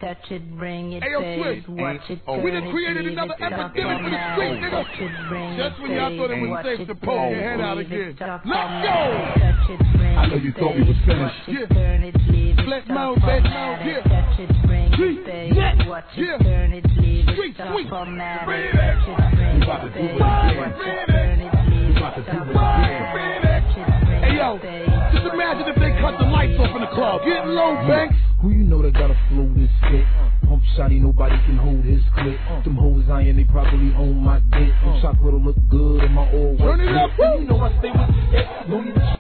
touch it, bring it, Swiss. watch it, We done created another epidemic for the street, nigga. Just when y'all thought it was safe to poke your head out again. Let's go! I know you thought we was finished. Yeah. Flat mouth, bad mouth, yeah. Watch it, turn it, leave it, stop, format it, touch it, bring it, watch it, turn it, leave it, stop, format it. Hey yo, just imagine if they cut the lights off in the club. Getting low, Banks. Who you know that got a flow this thick? Pump shotty, nobody can hold his clip. Them hoes iron, they probably own my dick. Them chocolate look good in my old Turn it up, you know I stay with